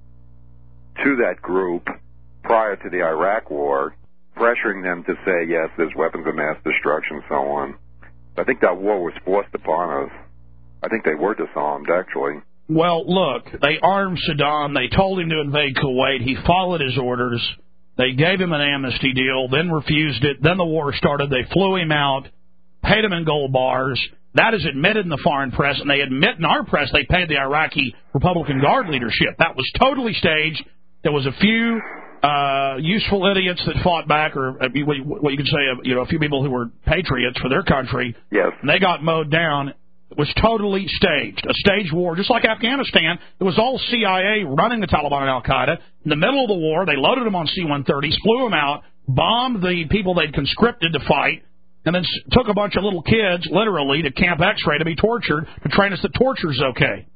to that group prior to the Iraq war, pressuring them to say, yes, there's weapons of mass destruction, so on. I think that war was forced upon us. I think they were disarmed, actually. Well, look, they armed Saddam. They told him to invade Kuwait. He followed his orders. They gave him an amnesty deal, then refused it. Then the war started. They flew him out, paid him in gold bars. That is admitted in the foreign press, and they admit in our press they paid the Iraqi Republican Guard leadership. That was totally staged. There was a few uh, useful idiots that fought back, or uh, what you could say, uh, you know, a few people who were patriots for their country. Yes. And they got mowed down. It was totally staged, a staged war, just like Afghanistan. It was all C I A running the Taliban and Al-Qaeda. In the middle of the war, they loaded them on C one thirties, flew them out, bombed the people they'd conscripted to fight, and then took a bunch of little kids, literally, to Camp X-Ray to be tortured, to train us that torture's okay.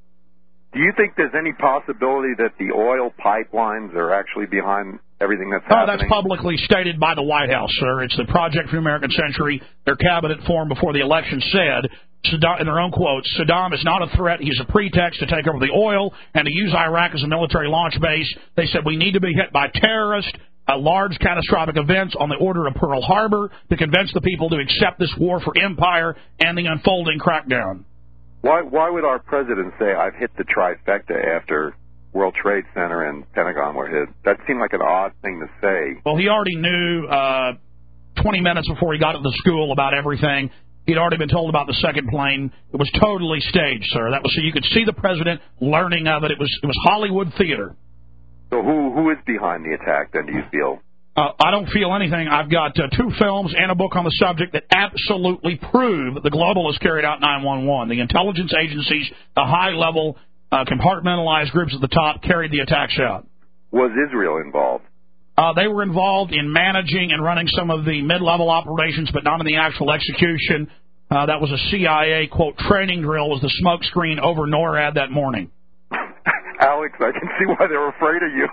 Do you think there's any possibility that the oil pipelines are actually behind everything that's oh, happening? That's publicly stated by the White House, sir. It's the Project for the American Century. Their cabinet formed before the election said, Saddam, in their own quotes, Saddam is not a threat. He's a pretext to take over the oil and to use Iraq as a military launch base. They said we need to be hit by terrorists, a large catastrophic events on the order of Pearl Harbor to convince the people to accept this war for empire and the unfolding crackdown. Why why would our president say, I've hit the trifecta after World Trade Center and Pentagon were hit? That seemed like an odd thing to say. Well, he already knew uh, twenty minutes before he got to the school about everything. He'd already been told about the second plane. It was totally staged, sir. That was so you could see the president learning of it. It was it was Hollywood theater. So who who is behind the attack, then, do you feel? Uh, I don't feel anything. I've got uh, two films and a book on the subject that absolutely prove that the globalists carried out nine one one. The intelligence agencies, the high-level, uh, compartmentalized groups at the top carried the attacks out. Was Israel involved? Uh, they were involved in managing and running some of the mid-level operations, but not in the actual execution. Uh, that was a C I A, quote, training drill, was the smoke screen over NORAD that morning. Alex, I can see why they're afraid of you.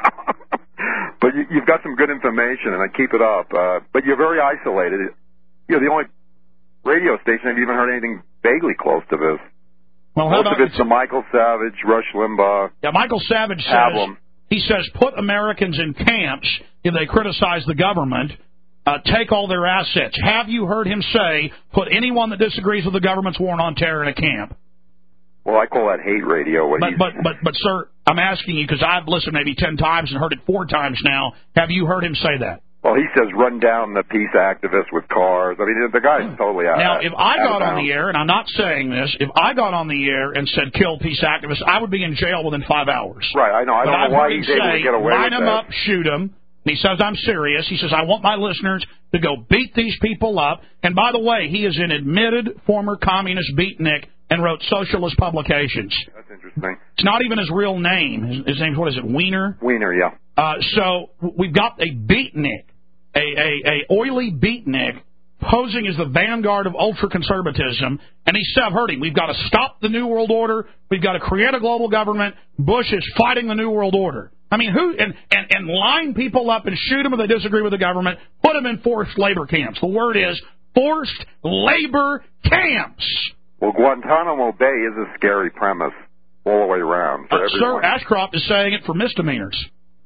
But you, you've got some good information, and I keep it up. Uh, but you're very isolated. You're the only radio station I've even heard anything vaguely close to this. Well, Most of it's the Michael Savage, Rush Limbaugh. Yeah, Michael Savage says, album. he says, put Americans in camps if they criticize the government. Uh, take all their assets. Have you heard him say, put anyone that disagrees with the government's war on terror in a camp? Well, I call that hate radio. What but, he's... but, but, but, sir, I'm asking you because I've listened maybe ten times and heard it four times now. Have you heard him say that? Well, he says run down the peace activists with cars. I mean, the guy's totally out. Now, if I got on bounds. the air, and I'm not saying this, if I got on the air and said kill peace activists, I would be in jail within five hours. Right, I know. I but don't I've know why heard he's him able say, to get away line with them that. up, shoot them. And he says, I'm serious. He says, I want my listeners to go beat these people up. And by the way, he is an admitted former communist beatnik and wrote socialist publications. That's interesting. It's not even his real name. His, his name's, what is it, Wiener? Wiener, yeah. Uh, so we've got a beatnik, a, a, a oily beatnik, posing as the vanguard of ultra-conservatism. And he said, I've heard him. We've got to stop the New World Order. We've got to create a global government. Bush is fighting the New World Order. I mean, who and, and, and line people up and shoot them if they disagree with the government, put them in forced labor camps. The word is forced labor camps. Well, Guantanamo Bay is a scary premise all the way around for uh, everyone. Sir Ashcroft is saying it for misdemeanors.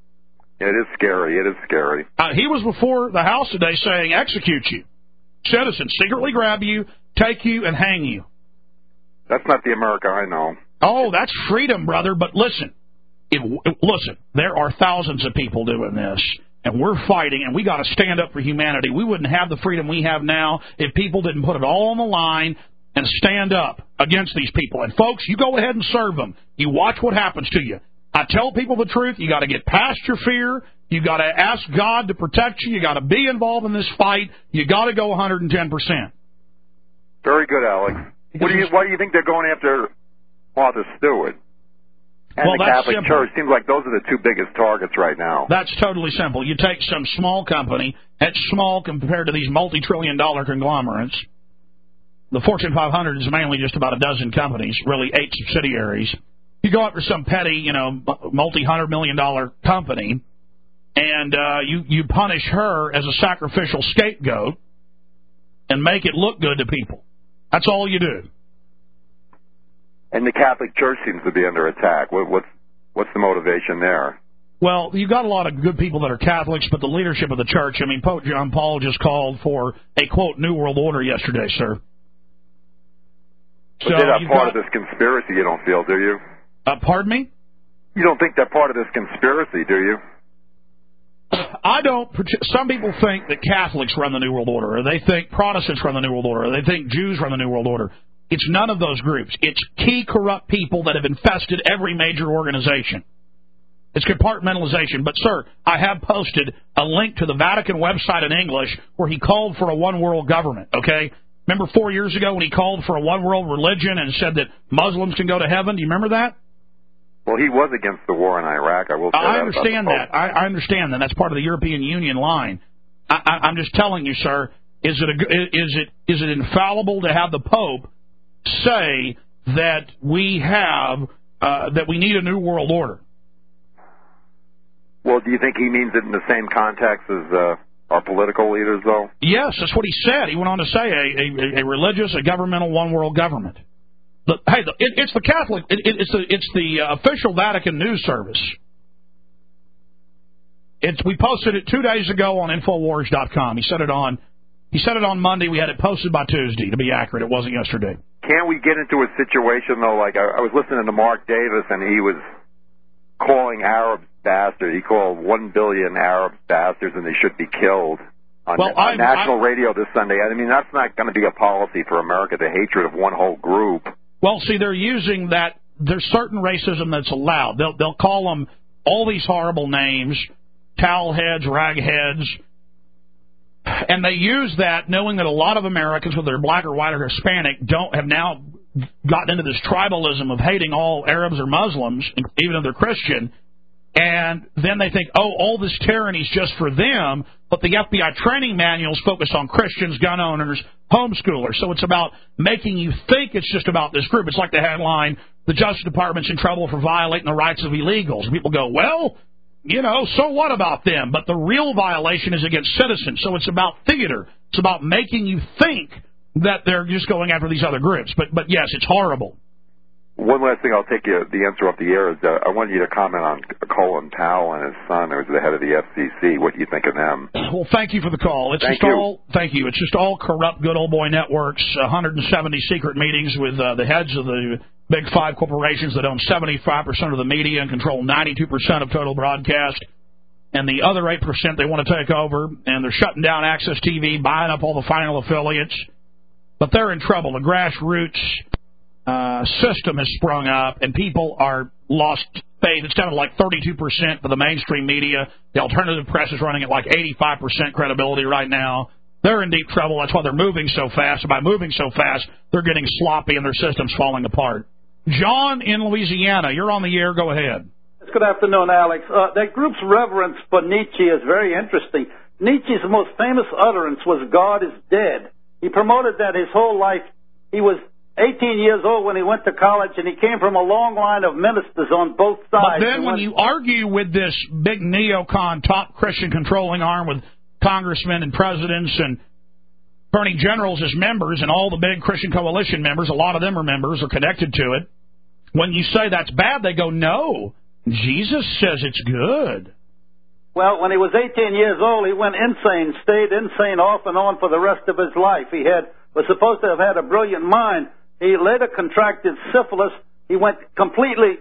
It is scary. It is scary. Uh, he was before the House today saying execute you. Citizens secretly grab you, take you, and hang you. That's not the America I know. Oh, that's freedom, brother. But listen, if, listen, there are thousands of people doing this, and we're fighting, and we got to stand up for humanity. We wouldn't have the freedom we have now if people didn't put it all on the line and stand up against these people. And, folks, you go ahead and serve them. You watch what happens to you. I tell people the truth. You got to get past your fear. You got to ask God to protect you. You got to be involved in this fight. You got to go one hundred ten percent. Very good, Alex. What do you, why do you think they're going after Martha Stewart? and well, the that's Catholic simple. Church. Seems like those are the two biggest targets right now. That's totally simple. You take some small company, that's small compared to these multi-trillion dollar conglomerates. The Fortune five hundred is mainly just about a dozen companies, really eight subsidiaries. You go after some petty, you know, multi-hundred million dollar company, and uh, you, you punish her as a sacrificial scapegoat and make it look good to people. That's all you do. And the Catholic Church seems to be under attack. What, what's, what's the motivation there? Well, you've got a lot of good people that are Catholics, but the leadership of the church, I mean, Pope John Paul just called for a, quote, New World Order yesterday, sir. But so they're not part got, of this conspiracy, you don't feel, do you? Uh, pardon me? You don't think they're part of this conspiracy, do you? I don't. Some people think that Catholics run the New World Order, or they think Protestants run the New World Order, or they think Jews run the New World Order. It's none of those groups. It's key corrupt people that have infested every major organization. It's compartmentalization. But, sir, I have posted a link to the Vatican website in English where he called for a one-world government, okay? Remember four years ago when he called for a one-world religion and said that Muslims can go to heaven? Do you remember that? Well, he was against the war in Iraq. I will say I that understand that. I, I understand that. That's part of the European Union line. I, I, I'm just telling you, sir, is it, a, is, it, is it infallible to have the Pope say that we have, uh, that we need a new world order? Well, do you think he means it in the same context as uh, our political leaders, though? Yes, that's what he said. He went on to say a, a, a religious, a governmental, one-world government. The, hey, the, it, it's the Catholic, it, it's the, it's the uh, official Vatican news service. It's, we posted it two days ago on Infowars dot com. He said it on, he said it on Monday. We had it posted by Tuesday, to be accurate. It wasn't yesterday. Can't we get into a situation, though, like I, I was listening to Mark Davis, and he was calling Arabs bastards. He called one billion Arab bastards, and they should be killed on, well, on I'm, national I'm, radio this Sunday. I mean, that's not going to be a policy for America, the hatred of one whole group. Well, see, they're using that. There's certain racism that's allowed. They'll they'll call them all these horrible names, towel heads, rag heads, and they use that knowing that a lot of Americans, whether they're black or white or Hispanic, don't have now gotten into this tribalism of hating all Arabs or Muslims, even if they're Christian. And then they think, oh, all this tyranny is just for them, but the F B I training manuals focus on Christians, gun owners, homeschoolers. So it's about making you think it's just about this group. It's like the headline, the Justice Department's in trouble for violating the rights of illegals. And people go, well, you know, so what about them? But the real violation is against citizens. So it's about theater. It's about making you think that they're just going after these other groups. But, but yes, it's horrible. One last thing, I'll take you the answer off the air. Is uh, I wanted you to comment on Colin Powell and his son, who's the head of the F C C. What do you think of them? Well, thank you for the call. It's thank just you. all thank you. It's just all corrupt, good old boy networks. one hundred seventy secret meetings with uh, the heads of the big five corporations that own seventy-five percent of the media and control ninety-two percent of total broadcast. And the other eight percent they want to take over, and they're shutting down Access T V, buying up all the final affiliates. But they're in trouble. The grassroots Uh, system has sprung up, and people are lost faith. It's down to like thirty-two percent for the mainstream media. The alternative press is running at like eighty-five percent credibility right now. They're in deep trouble. That's why they're moving so fast. And by moving so fast, they're getting sloppy and their system's falling apart. John in Louisiana, you're on the air. Go ahead. Good afternoon, Alex. Uh, that group's reverence for Nietzsche is very interesting. Nietzsche's most famous utterance was, God is dead. He promoted that his whole life. He was eighteen years old when he went to college, and he came from a long line of ministers on both sides. But then when you argue with this big neocon, top Christian controlling arm with congressmen and presidents and attorney generals as members and all the big Christian coalition members, a lot of them are members or connected to it, when you say that's bad, they go, no, Jesus says it's good. Well, when he was eighteen years old, he went insane, stayed insane off and on for the rest of his life. He had was supposed to have had a brilliant mind. He later contracted syphilis. He went completely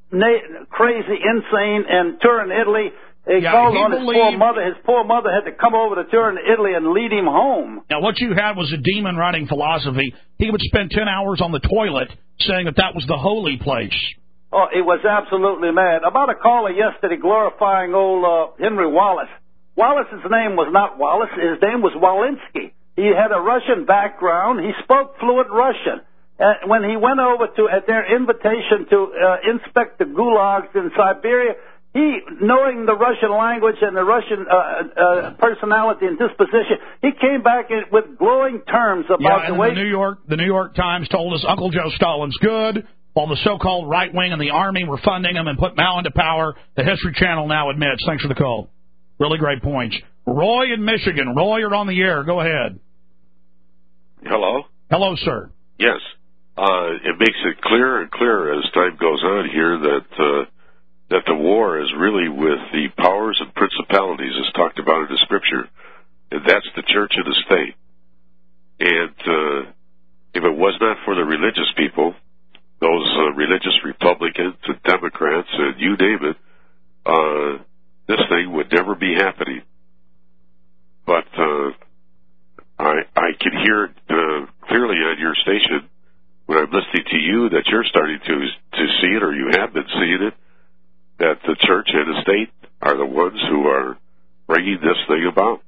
na- crazy, insane, in Turin, Italy. He yeah, called he on believed... his poor mother. His poor mother had to come over to Turin, Italy, and lead him home. Now, what you had was a demon-writing philosophy. He would spend ten hours on the toilet saying that that was the holy place. Oh, he was absolutely mad. About a caller yesterday glorifying old uh, Henry Wallace. Wallace's name was not Wallace. His name was Walensky. He had a Russian background. He spoke fluent Russian. Uh, when he went over to, at their invitation to uh, inspect the gulags in Siberia, he, knowing the Russian language and the Russian uh, uh, personality and disposition, he came back in, with glowing terms about yeah, and the way... the New York, the New York Times told us Uncle Joe Stalin's good, while the so-called right wing and the army were funding him and put Mao into power. The History Channel now admits. Thanks for the call. Really great points. Roy in Michigan. Roy, you're on the air. Go ahead. Hello? Hello, sir. Yes. Uh, it makes it clearer and clearer as time goes on here that uh, that the war is really with the powers and principalities as talked about in the Scripture, and that's the church and the state. And uh, if it was not for the religious people, those uh, religious Republicans and Democrats and you name it, uh, this thing would never be happening. But uh, I, I can hear it uh, clearly on your station when I'm listening to you that you're starting to to see it, or you have been seeing it, that the church and the state are the ones who are bringing this thing about.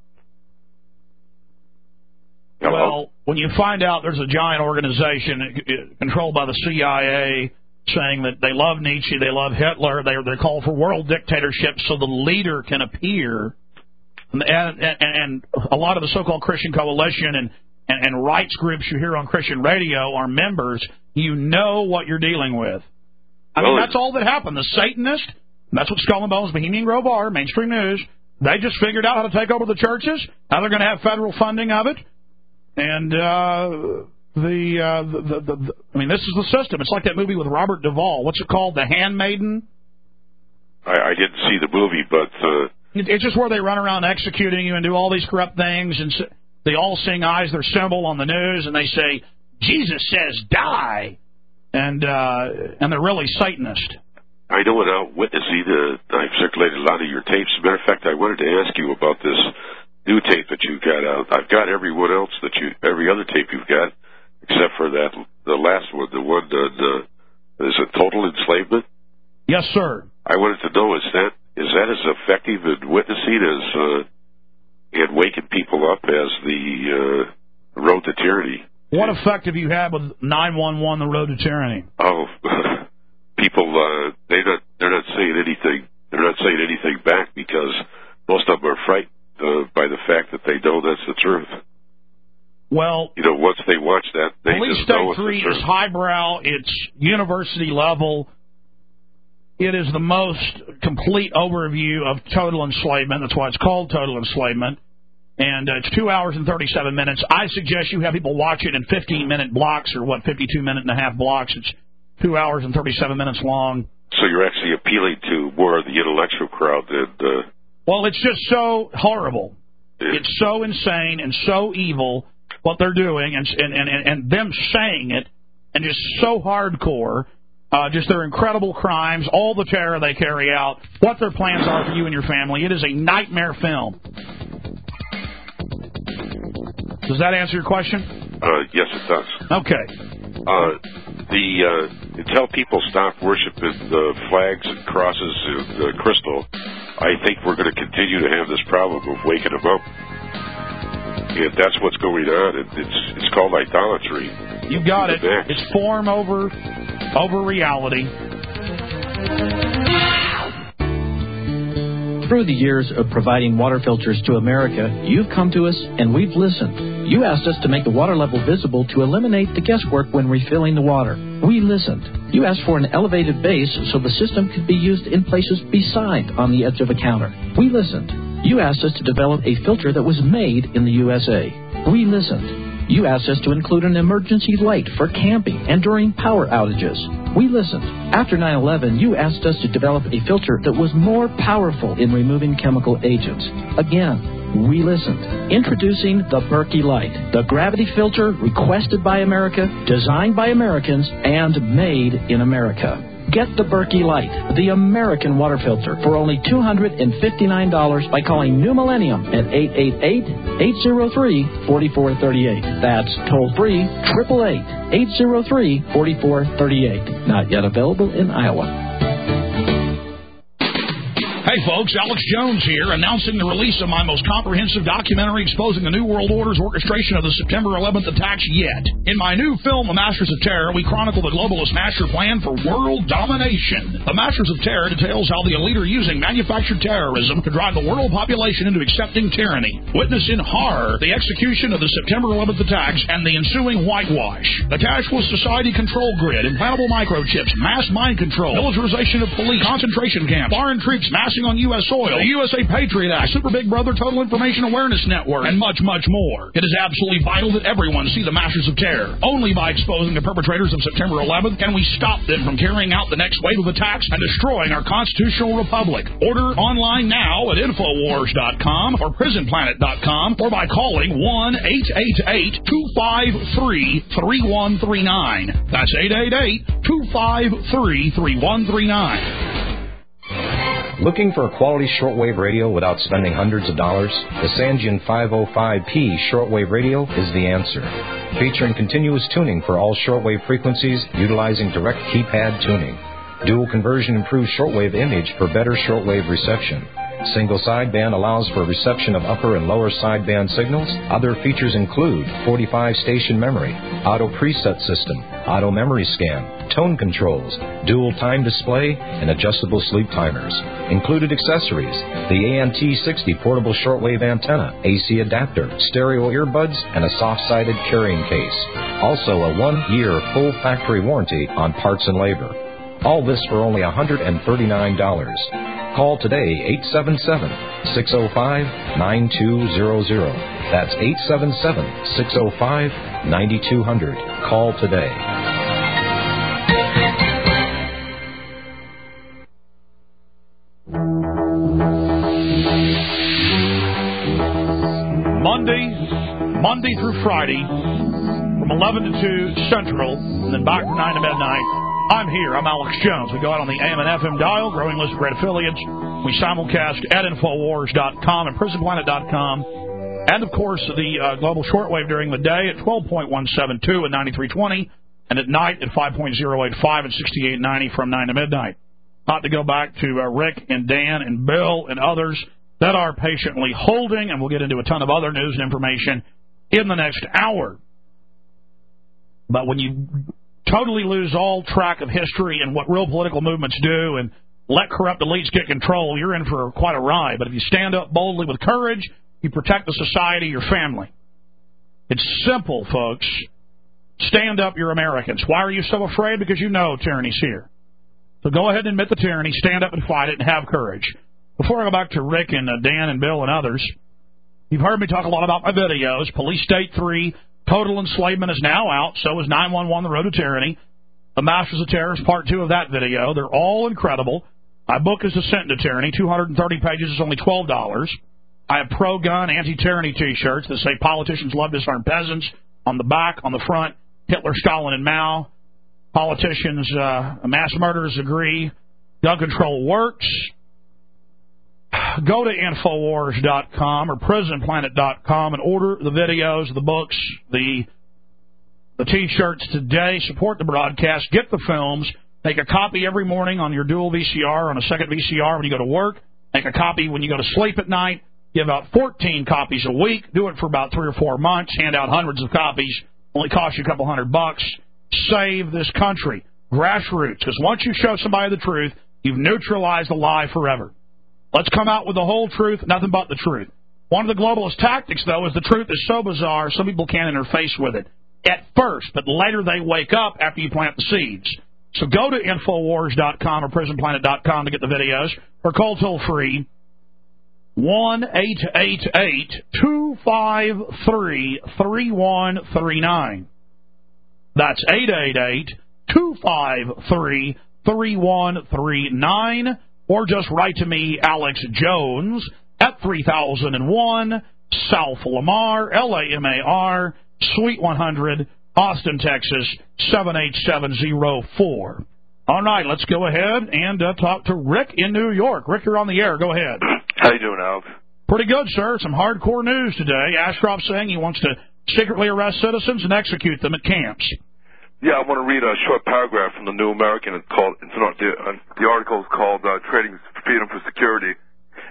Hello? Well, when you find out there's a giant organization controlled by the C I A saying that they love Nietzsche, they love Hitler, they they call for world dictatorship so the leader can appear, and, and, and a lot of the so-called Christian coalition and, and, and rights groups you hear on Christian radio are members, you know what you're dealing with. I mean, that's all that happened. The Satanists, that's what Skull and Bones, Bohemian Grove are, mainstream news, they just figured out how to take over the churches, how they're going to have federal funding of it. And uh, the, uh, the, the, the, the, I mean, this is the system. It's like that movie with Robert Duvall. What's it called? The Handmaiden? I, I didn't see the movie, but... Uh... It, it's just where they run around executing you and do all these corrupt things. And so, they all sing Eyes Their Symbol on the news, and they say, Jesus says die. And uh, and they're really Satanist. I know without witnessing, uh, I've circulated a lot of your tapes. As a matter of fact, I wanted to ask you about this new tape that you got out. I've got everyone else that you, every other tape you've got, except for that, the last one, the one on, uh, is it Total Enslavement? Yes, sir. I wanted to know, is that, is that as effective in witnessing as, uh, and waking people up as the, uh, Road to Tyranny? What effect have you had with nine one one, the Road to Tyranny? Oh, people, uh, they're not, they're not saying anything, they're not saying anything back because most of them are frightened. Uh, by the fact that they know that's the truth. Well, you know, once they watch that, they Police just State know it's three the truth. is highbrow. It's university level. It is the most complete overview of total enslavement. That's why it's called Total Enslavement. And uh, it's two hours and thirty-seven minutes. I suggest you have people watch it in fifteen-minute blocks or, what, fifty-two minute and a half blocks. It's two hours and thirty-seven minutes long. So you're actually appealing to more of the intellectual crowd than... Uh, Well, it's just so horrible. Yeah. It's so insane and so evil what they're doing, and and, and, and them saying it, and just so hardcore, uh, just their incredible crimes, all the terror they carry out, what their plans are for you and your family. It is a nightmare film. Does that answer your question? Uh, yes, it does. Okay. Uh, the uh, until people stop worshiping the flags and crosses and uh, crystal, I think we're going to continue to have this problem of waking them up. And that's what's going on. It, it's it's called idolatry. You got it. It's form over over reality. Through the years of providing water filters to America, you've come to us and we've listened. You asked us to make the water level visible to eliminate the guesswork when refilling the water. We listened. You asked for an elevated base so the system could be used in places beside on the edge of a counter. We listened. You asked us to develop a filter that was made in the U S A. We listened. You asked us to include an emergency light for camping and during power outages. We listened. After nine eleven, you asked us to develop a filter that was more powerful in removing chemical agents. Again, we listened. Introducing the Berkey Light, the gravity filter requested by America, designed by Americans, and made in America. Get the Berkey Light, the American water filter, for only two hundred fifty-nine dollars by calling New Millennium at eight eight eight, eight zero three, four four three eight. That's toll-free, eight eight eight, eight zero three, four four three eight. Not yet available in Iowa. Hey, folks, Alex Jones here, announcing the release of my most comprehensive documentary exposing the New World Order's orchestration of the September eleventh attacks yet. In my new film, The Masters of Terror, we chronicle the globalist master plan for world domination. The Masters of Terror details how the elite are using manufactured terrorism to drive the world population into accepting tyranny. Witness in horror the execution of the September eleventh attacks and the ensuing whitewash. The cashless society control grid, implantable microchips, mass mind control, militarization of police, concentration camps, foreign troops massing on U S soil, the U S A Patriot Act, Super Big Brother Total Information Awareness Network, and much, much more. It is absolutely vital that everyone see the Masters of Terror. Only by exposing the perpetrators of September eleventh can we stop them from carrying out the next wave of attacks and destroying our constitutional republic. Order online now at Infowars dot com or Prison Planet dot com or by calling one eight eight eight, two five three, three one three nine. That's eight eight eight, two five three, three one three nine. Looking for a quality shortwave radio without spending hundreds of dollars? The Sangean five oh five P shortwave radio is the answer. Featuring continuous tuning for all shortwave frequencies utilizing direct keypad tuning. Dual conversion improves shortwave image for better shortwave reception. Single sideband allows for reception of upper and lower sideband signals. Other features include forty-five station memory, auto preset system, auto memory scan, tone controls, dual time display, and adjustable sleep timers. Included accessories: the A N T sixty portable shortwave antenna, A C adapter, stereo earbuds, and a soft-sided carrying case. Also a one-year full factory warranty on parts and labor. All this for only one hundred thirty-nine dollars. Call today, eight seven seven, six oh five, nine two zero zero. That's eight seven seven, six oh five, nine two zero zero. Call today. Monday, Monday through Friday, from eleven to two Central, and then back from nine to midnight. I'm here. I'm Alex Jones. We go out on the A M and F M dial, growing list of great affiliates. We simulcast at Infowars dot com and Prison Planet dot com. And, of course, the uh, global shortwave during the day at twelve point one seven two and ninety-three twenty, and at night at five point oh eight five and sixty-eight ninety from nine to midnight. Not to go back to uh, Rick and Dan and Bill and others that are patiently holding, and we'll get into a ton of other news and information in the next hour. But when you totally lose all track of history and what real political movements do and let corrupt elites get control, you're in for quite a ride. But if you stand up boldly with courage, you protect the society, your family. It's simple, folks. Stand up, you're Americans. Why are you so afraid? Because you know tyranny's here. So go ahead and admit the tyranny, stand up and fight it, and have courage. Before I go back to Rick and uh, Dan and Bill and others, you've heard me talk a lot about my videos. Police State three, Total Enslavement is now out. So is nine one one, The Road to Tyranny. The Masters of Terror is part two of that video. They're all incredible. My book is Descent into Tyranny. two hundred thirty pages is only twelve dollars. I have pro-gun, anti-tyranny T-shirts that say politicians love disarmed peasants. On the back, on the front, Hitler, Stalin, and Mao. Politicians, uh, mass murderers agree. Gun control works. Go to Infowars dot com or Prison Planet dot com and order the videos, the books, the the T-shirts today. Support the broadcast. Get the films. Make a copy every morning on your dual V C R, on a second V C R when you go to work. Make a copy when you go to sleep at night. Give out fourteen copies a week. Do it for about three or four months. Hand out hundreds of copies. Only cost you a couple hundred bucks. Save this country. Grassroots. Because once you show somebody the truth, you've neutralized the lie forever. Let's come out with the whole truth, nothing but the truth. One of the globalist tactics, though, is the truth is so bizarre, some people can't interface with it at first, but later they wake up after you plant the seeds. So go to Infowars dot com or Prison Planet dot com to get the videos, or call toll-free one eight eight eight, two five three, three one three nine. That's eight eight eight, two five three, three one three nine. Or just write to me, Alex Jones, at three thousand one South Lamar, L A M A R, Suite one hundred, Austin, Texas, seven eight seven zero four. All right, let's go ahead and uh, talk to Rick in New York. Rick, you're on the air. Go ahead. How you doing, Alex? Pretty good, sir. Some hardcore news today. Ashcroft saying he wants to secretly arrest citizens and execute them at camps. Yeah, I want to read a short paragraph from the New American. It's called. It's not the, uh, the article is called uh, "Trading Freedom for Security."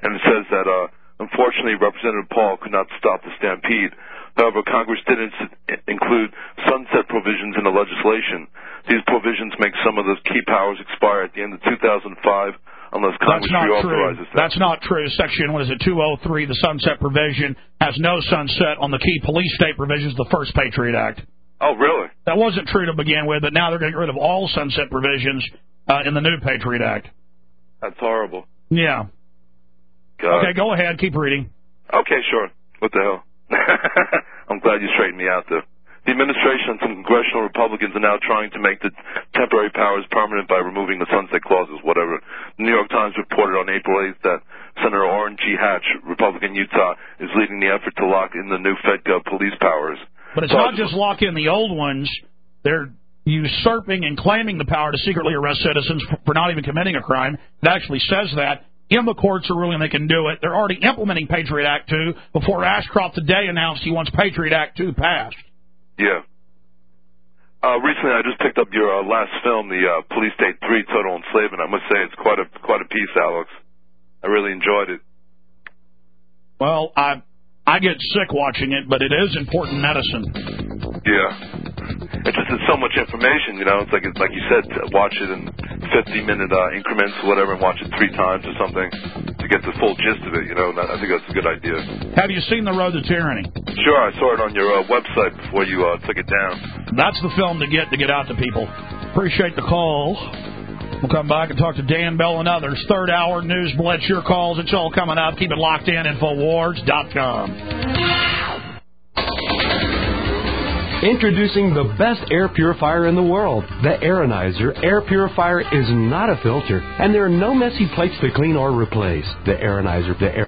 and it says that, uh, unfortunately, Representative Paul could not stop the stampede. However, Congress did ins- include sunset provisions in the legislation. These provisions make some of the key powers expire at the end of two thousand five unless Congress That's not reauthorizes true. them. That's not true. Section, what is it, two oh three, the sunset provision, has no sunset on the key police state provisions of the first Patriot Act. Oh, really? That wasn't true to begin with, but now they're getting rid of all sunset provisions uh, in the new Patriot Act. That's horrible. Yeah. God. Okay, go ahead. Keep reading. Okay, sure. What the hell? I'm glad you straightened me out there. The administration and some congressional Republicans are now trying to make the temporary powers permanent by removing the sunset clauses, whatever. The New York Times reported on April eighth that Senator Orrin G. Hatch, Republican Utah, is leading the effort to lock in the new FedGov police powers. But it's so, not just lock in the old ones. They're usurping and claiming the power to secretly arrest citizens for not even committing a crime. It actually says that. In the courts are ruling they can do it. They're already implementing Patriot Act two before Ashcroft today announced he wants Patriot Act two passed. Yeah. Uh, recently, I just picked up your uh, last film, the uh, Police State three, Total Enslavement. I must say it's quite a quite a piece, Alex. I really enjoyed it. Well, I I get sick watching it, but it is important medicine. Yeah. It's just it's so much information, you know. It's like it's like you said, to watch it in fifty-minute uh, increments or whatever, and watch it three times or something to get the full gist of it. You know, and I think that's a good idea. Have you seen The Road to Tyranny? Sure, I saw it on your uh, website before you uh, took it down. That's the film to get to get out to people. Appreciate the call. We'll come back and talk to Dan Bell and others. Third hour news blitz, your calls. It's all coming up. Keep it locked in. Infowars dot com. Introducing the best air purifier in the world. The Aeronizer air purifier is not a filter, and there are no messy plates to clean or replace. The Aeronizer, the air